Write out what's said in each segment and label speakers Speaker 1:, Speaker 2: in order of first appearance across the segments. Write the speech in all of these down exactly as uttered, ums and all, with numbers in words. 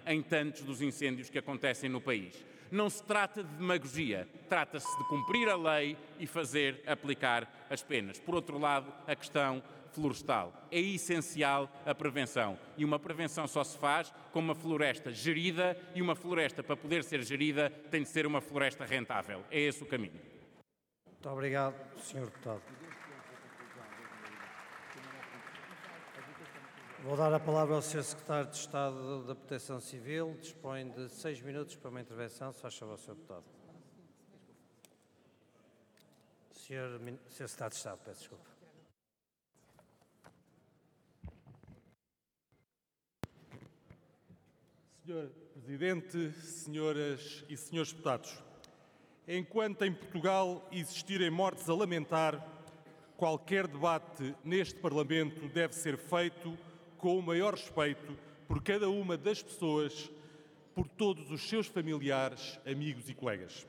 Speaker 1: em tantos dos incêndios que acontecem no país. Não se trata de demagogia, trata-se de cumprir a lei e fazer aplicar as penas. Por outro lado, a questão florestal. É essencial a prevenção. E uma prevenção só se faz com uma floresta gerida, e uma floresta, para poder ser gerida, tem de ser uma floresta rentável. É esse o caminho.
Speaker 2: Muito obrigado, senhor Deputado. Vou dar a palavra ao senhor Secretário de Estado da Proteção Civil. Dispõe de seis minutos para uma intervenção. Se faz favor, senhor Deputado. senhor, senhor Secretário de Estado, peço desculpa.
Speaker 3: senhor Presidente, senhoras e senhores deputados, enquanto em Portugal existirem mortes a lamentar, qualquer debate neste Parlamento deve ser feito com o maior respeito por cada uma das pessoas, por todos os seus familiares, amigos e colegas.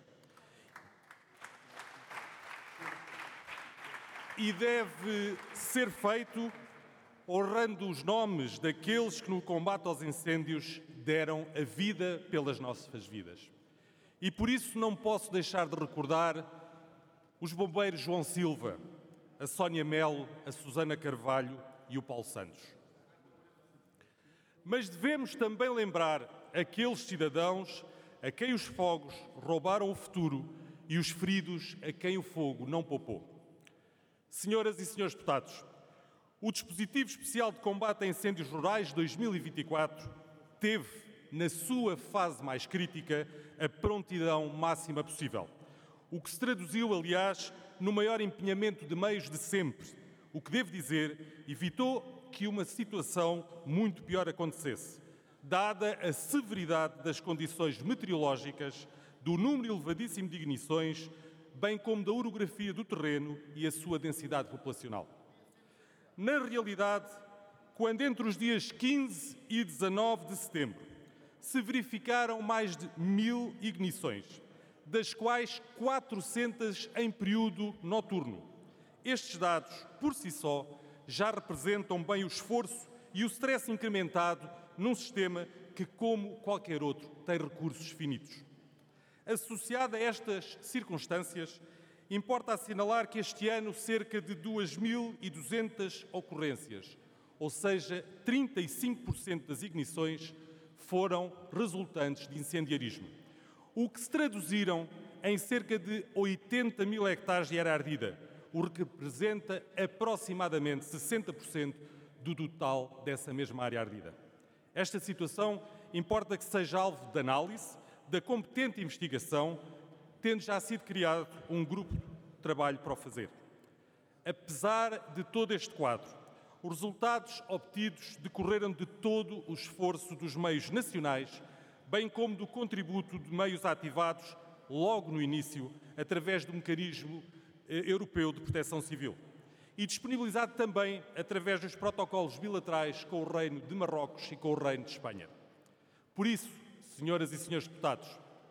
Speaker 3: E deve ser feito honrando os nomes daqueles que no combate aos incêndios deram a vida pelas nossas vidas. E por isso não posso deixar de recordar os bombeiros João Silva, a Sónia Melo, a Susana Carvalho e o Paulo Santos. Mas devemos também lembrar aqueles cidadãos a quem os fogos roubaram o futuro e os feridos a quem o fogo não poupou. Senhoras e senhores deputados, o Dispositivo Especial de Combate a Incêndios Rurais dois mil e vinte e quatro teve, na sua fase mais crítica, a prontidão máxima possível, o que se traduziu, aliás, no maior empenhamento de meios de sempre, o que, devo dizer, evitou que uma situação muito pior acontecesse, dada a severidade das condições meteorológicas, do número elevadíssimo de ignições, bem como da orografia do terreno e a sua densidade populacional. Na realidade, quando entre os dias quinze e dezanove de setembro se verificaram mais de mil ignições, das quais quatrocentas em período noturno, estes dados, por si só, já representam bem o esforço e o stress incrementado num sistema que, como qualquer outro, tem recursos finitos. Associado a estas circunstâncias, importa assinalar que este ano cerca de duas mil e duzentas ocorrências, ou seja, trinta e cinco por cento das ignições, foram resultantes de incendiarismo, o que se traduziram em cerca de oitenta mil hectares de área ardida, o que representa aproximadamente sessenta por cento do total dessa mesma área ardida. Esta situação importa que seja alvo de análise, da competente investigação, tendo já sido criado um grupo de trabalho para o fazer. Apesar de todo este quadro, os resultados obtidos decorreram de todo o esforço dos meios nacionais, bem como do contributo de meios ativados logo no início, através do Mecanismo Europeu de Proteção Civil, e disponibilizado também através dos protocolos bilaterais com o Reino de Marrocos e com o Reino de Espanha. Por isso, senhoras e senhores deputados,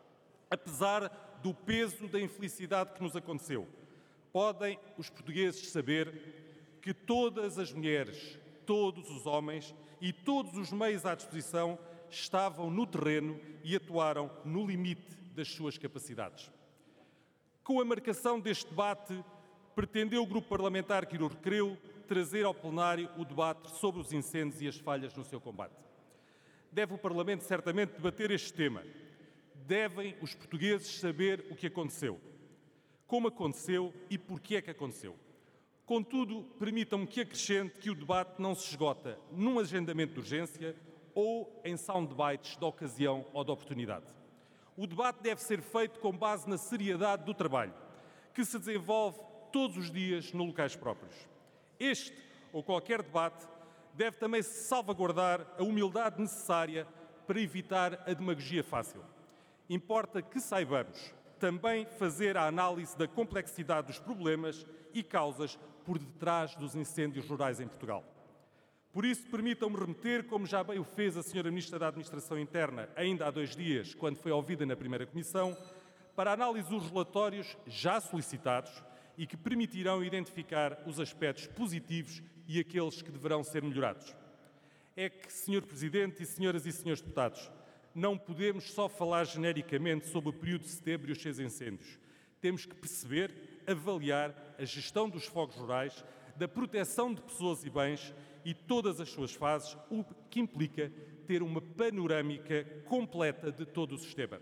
Speaker 3: apesar do peso da infelicidade que nos aconteceu, podem os portugueses saber que todas as mulheres, todos os homens e todos os meios à disposição estavam no terreno e atuaram no limite das suas capacidades. Com a marcação deste debate, pretendeu o grupo parlamentar que o requereu trazer ao plenário o debate sobre os incêndios e as falhas no seu combate. Deve o Parlamento certamente debater este tema. Devem os portugueses saber o que aconteceu, como aconteceu e porquê é que aconteceu. Contudo, permitam-me que acrescente que o debate não se esgota num agendamento de urgência ou em soundbites de ocasião ou de oportunidade. O debate deve ser feito com base na seriedade do trabalho, que se desenvolve todos os dias nos locais próprios. Este, ou qualquer debate, deve também salvaguardar a humildade necessária para evitar a demagogia fácil. Importa que saibamos também fazer a análise da complexidade dos problemas e causas por detrás dos incêndios rurais em Portugal. Por isso, permitam-me remeter, como já bem o fez a senhora Ministra da Administração Interna ainda há dois dias, quando foi ouvida na primeira Comissão, para a análise dos relatórios já solicitados e que permitirão identificar os aspectos positivos e aqueles que deverão ser melhorados. É que, senhor Presidente e senhoras e senhores deputados, Não podemos só falar genericamente sobre o período de setembro e os seus incêndios. Temos que perceber, avaliar a gestão dos fogos rurais, da proteção de pessoas e bens e todas as suas fases, o que implica ter uma panorâmica completa de todo o sistema.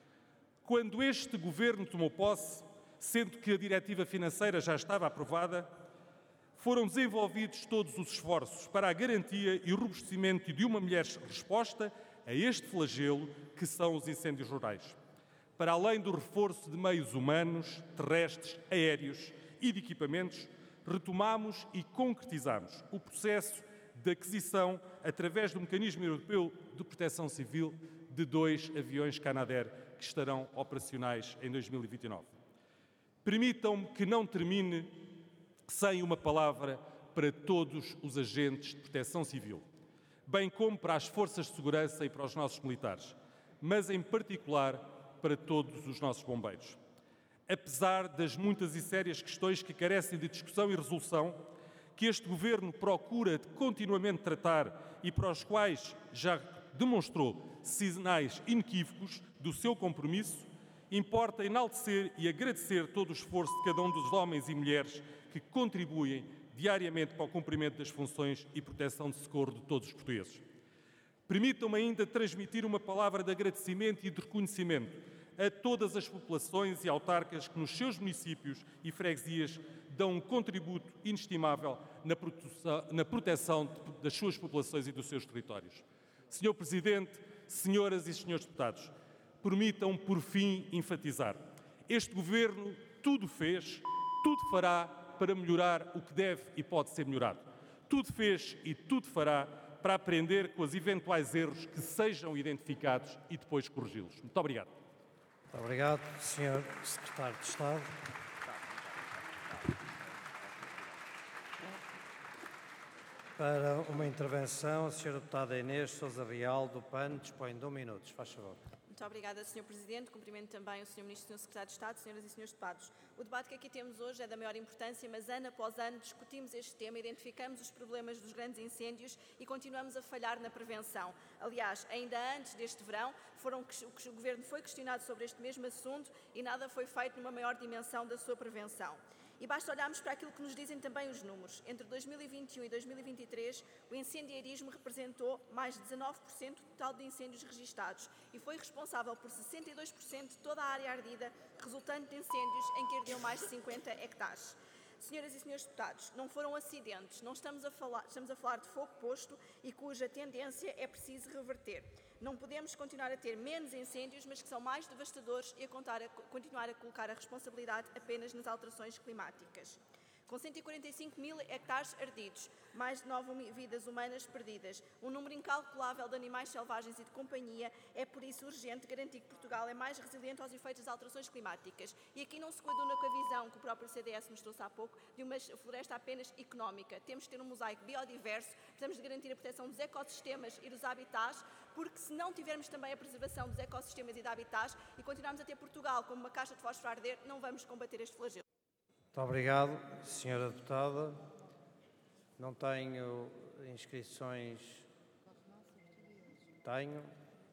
Speaker 3: Quando este Governo tomou posse, sendo que a diretiva financeira já estava aprovada, foram desenvolvidos todos os esforços para a garantia e o robustecimento de uma melhor resposta a este flagelo que são os incêndios rurais. Para além do reforço de meios humanos, terrestres, aéreos e de equipamentos, retomamos e concretizamos o processo de aquisição, através do Mecanismo Europeu de Proteção Civil, de dois aviões Canadair que estarão operacionais em dois mil e vinte e nove. Permitam-me que não termine sem uma palavra para todos os agentes de proteção civil, bem como para as forças de segurança e para os nossos militares, mas em particular para todos os nossos bombeiros. Apesar das muitas e sérias questões que carecem de discussão e resolução, que este Governo procura continuamente tratar e para os quais já demonstrou sinais inequívocos do seu compromisso, importa enaltecer e agradecer todo o esforço de cada um dos homens e mulheres que contribuem diariamente para o cumprimento das funções e proteção de socorro de todos os portugueses. Permitam-me ainda transmitir uma palavra de agradecimento e de reconhecimento a todas as populações e autarcas que nos seus municípios e freguesias dão um contributo inestimável na proteção, na proteção de, das suas populações e dos seus territórios. senhor Presidente, senhoras e senhores deputados, permitam por fim enfatizar: este Governo tudo fez, tudo fará para melhorar o que deve e pode ser melhorado. Tudo fez e tudo fará para aprender com os eventuais erros que sejam identificados e depois corrigi-los. Muito obrigado.
Speaker 2: Muito obrigado, senhor Secretário de Estado. Para uma intervenção, a senhora deputada Inês Sousa Real, do P A N, dispõe de um minuto. Faz favor.
Speaker 4: Muito obrigada, senhor Presidente. Cumprimento também o senhor Ministro e o senhor Secretário de Estado, senhoras e senhores deputados. O debate que aqui temos hoje é da maior importância, mas ano após ano discutimos este tema, identificamos os problemas dos grandes incêndios e continuamos a falhar na prevenção. Aliás, ainda antes deste verão, foram, o Governo foi questionado sobre este mesmo assunto e nada foi feito numa maior dimensão da sua prevenção. E basta olharmos para aquilo que nos dizem também os números. Entre dois mil e vinte e um e dois mil e vinte e três, o incendiarismo representou mais de dezanove por cento do total de incêndios registados e foi responsável por sessenta e dois por cento de toda a área ardida, resultante de incêndios em que ardeu mais de cinquenta hectares. Senhoras e senhores deputados, não foram acidentes, não estamos a falar, estamos a falar de fogo posto e cuja tendência é preciso reverter. Não podemos continuar a ter menos incêndios, mas que são mais devastadores e a, contar a continuar a colocar a responsabilidade apenas nas alterações climáticas. Com cento e quarenta e cinco mil hectares ardidos, mais de nove vidas humanas perdidas, um número incalculável de animais selvagens e de companhia, é por isso urgente garantir que Portugal é mais resiliente aos efeitos das alterações climáticas. E aqui não se coaduna com a visão que o próprio C D S nos trouxe há pouco, de uma floresta apenas económica. Temos de ter um mosaico biodiverso, precisamos de garantir a proteção dos ecossistemas e dos habitats, porque se não tivermos também a preservação dos ecossistemas e de habitats e continuarmos a ter Portugal como uma caixa de fósforo a arder, não vamos combater este flagelo.
Speaker 2: Muito obrigado, senhora deputada. Não tenho inscrições. Tenho.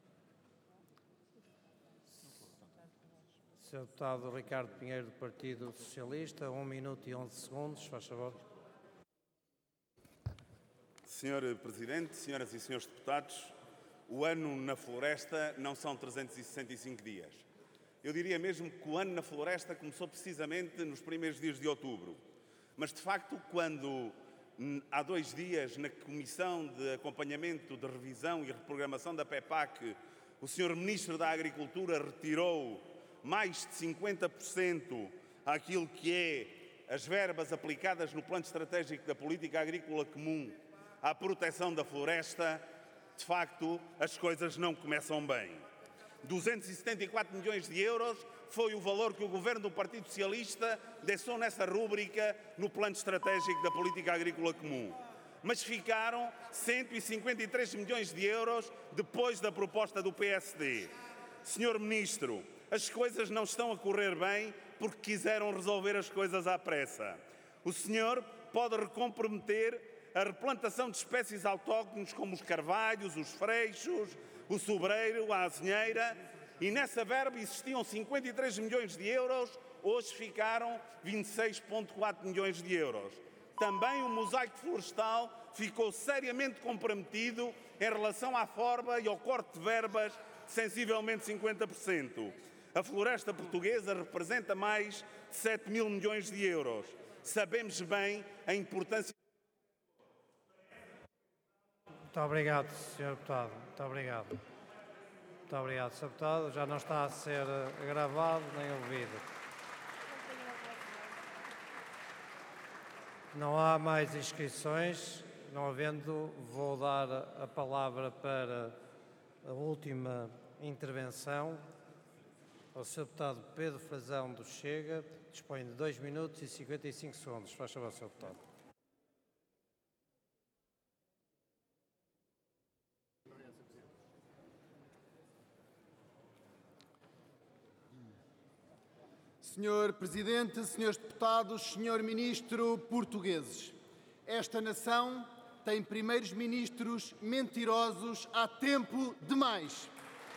Speaker 2: senhor Deputado Ricardo Pinheiro, do Partido Socialista, um minuto e onze segundos, faz favor.
Speaker 5: senhor Presidente, senhoras e senhores deputados, o ano na floresta não são trezentos e sessenta e cinco dias. Eu diria mesmo que o ano na floresta começou precisamente nos primeiros dias de outubro. Mas, de facto, quando há dois dias, na Comissão de Acompanhamento, de Revisão e Reprogramação da PEPAC, o senhor Ministro da Agricultura retirou mais de cinquenta por cento àquilo que é as verbas aplicadas no Plano Estratégico da Política Agrícola Comum à proteção da floresta, de facto, as coisas não começam bem. duzentos e setenta e quatro milhões de euros foi o valor que o Governo do Partido Socialista deixou nessa rúbrica no Plano Estratégico da Política Agrícola Comum. Mas ficaram cento e cinquenta e três milhões de euros depois da proposta do P S D. senhor Ministro, as coisas não estão a correr bem porque quiseram resolver as coisas à pressa. O senhor pode recomprometer a replantação de espécies autóctones como os carvalhos, os freixos, o sobreiro, a azinheira, e nessa verba existiam cinquenta e três milhões de euros, hoje ficaram vinte e seis vírgula quatro milhões de euros. Também o mosaico florestal ficou seriamente comprometido em relação à forma e ao corte de verbas de sensivelmente cinquenta por cento. A floresta portuguesa representa mais de sete mil milhões de euros. Sabemos bem a importância.
Speaker 2: Muito obrigado, senhor Deputado. Muito obrigado. Muito obrigado, senhor Deputado. Já não está a ser gravado nem ouvido. Não há mais inscrições. Não havendo, vou dar a palavra para a última intervenção ao senhor Deputado Pedro Frazão do Chega. Dispõe de dois minutos e cinquenta e cinco segundos. Faz favor, senhor Deputado.
Speaker 6: senhor Presidente, senhores Deputados, senhor Ministro, portugueses, esta nação tem primeiros-ministros mentirosos há tempo demais.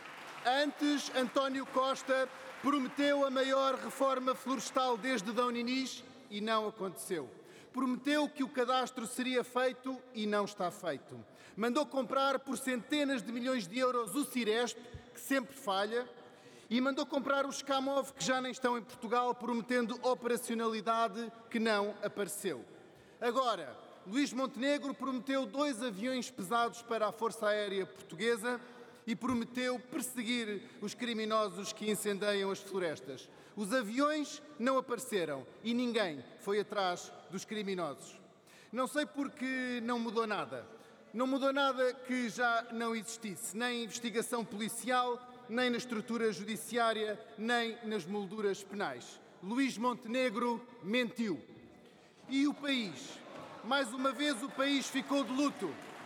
Speaker 6: Antes, António Costa prometeu a maior reforma florestal desde Dom Dinis e não aconteceu. Prometeu que o cadastro seria feito e não está feito. Mandou comprar por centenas de milhões de euros o Ciresp, que sempre falha, e mandou comprar os Camov, que já nem estão em Portugal, prometendo operacionalidade que não apareceu. Agora, Luís Montenegro prometeu dois aviões pesados para a Força Aérea Portuguesa e prometeu perseguir os criminosos que incendeiam as florestas. Os aviões não apareceram e ninguém foi atrás dos criminosos. Não sei porque não mudou nada. Não mudou nada que já não existisse, nem investigação policial, nem na estrutura judiciária, nem nas molduras penais. Luís Montenegro mentiu. E o país? Mais uma vez o país ficou de luto.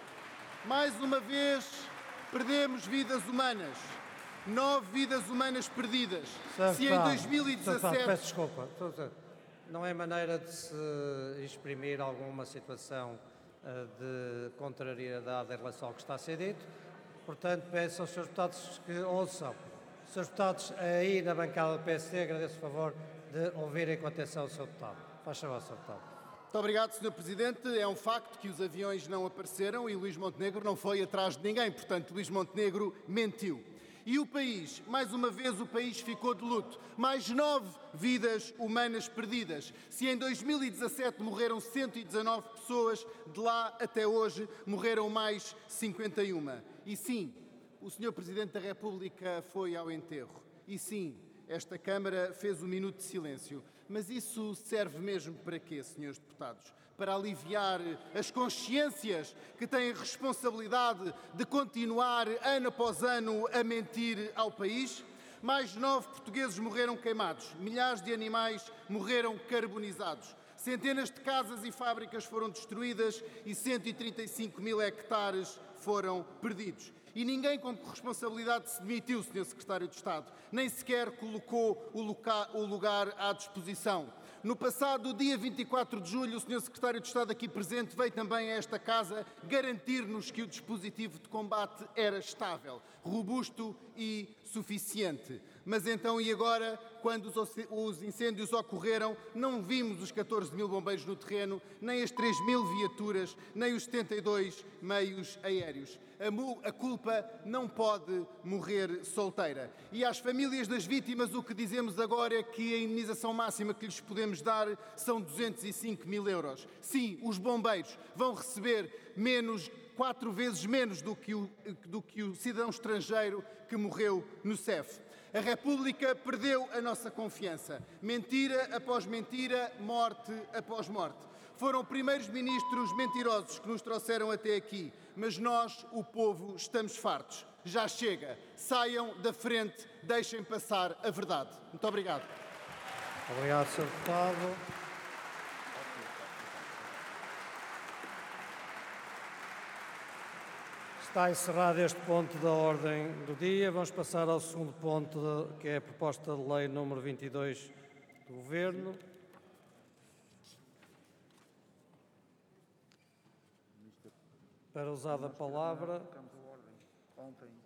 Speaker 6: Mais uma vez perdemos vidas humanas. Nove vidas humanas perdidas. Se em dois mil e dezassete...
Speaker 2: Peço desculpa. Não é maneira de se exprimir alguma situação de contrariedade em relação ao que está a ser dito. Portanto, peço aos senhores deputados que ouçam. Senhores deputados, aí na bancada do P S D, agradeço o favor de ouvirem com atenção o senhor deputado. Faz favor, senhor deputado.
Speaker 6: Muito obrigado, senhor Presidente. É um facto que os aviões não apareceram e Luís Montenegro não foi atrás de ninguém. Portanto, Luís Montenegro mentiu. E o país, mais uma vez o país ficou de luto. Mais nove vidas humanas perdidas. Se em dois mil e dezassete morreram cento e dezanove pessoas, de lá até hoje morreram mais cinquenta e uma. E sim, o senhor Presidente da República foi ao enterro. E sim, esta Câmara fez um minuto de silêncio. Mas isso serve mesmo para quê, senhores deputados? Para aliviar as consciências que têm responsabilidade de continuar ano após ano a mentir ao país? Mais nove portugueses morreram queimados, milhares de animais morreram carbonizados, centenas de casas e fábricas foram destruídas e cento e trinta e cinco mil hectares foram perdidos. E ninguém com responsabilidade se demitiu, senhor Secretário de Estado, nem sequer colocou o, loca- o lugar à disposição. No passado dia vinte e quatro de julho, o senhor Secretário de Estado aqui presente veio também a esta casa garantir-nos que o dispositivo de combate era estável, robusto e suficiente. Mas então e agora, quando os incêndios ocorreram, não vimos os catorze mil bombeiros no terreno, nem as três mil viaturas, nem os setenta e dois meios aéreos. A culpa não pode morrer solteira. E às famílias das vítimas o que dizemos agora é que a indenização máxima que lhes podemos dar são duzentos e cinco mil euros. Sim, os bombeiros vão receber menos, quatro vezes menos do que o, do que o cidadão estrangeiro que morreu no C E F. A República perdeu a nossa confiança. Mentira após mentira, morte após morte. Foram primeiros ministros mentirosos que nos trouxeram até aqui, mas nós, o povo, estamos fartos. Já chega. Saiam da frente, deixem passar a verdade. Muito obrigado.
Speaker 2: Obrigado, senhor Deputado. Está encerrado este ponto da ordem do dia. Vamos passar ao segundo ponto, que é a proposta de lei número vinte e dois do Governo. Para usar da palavra,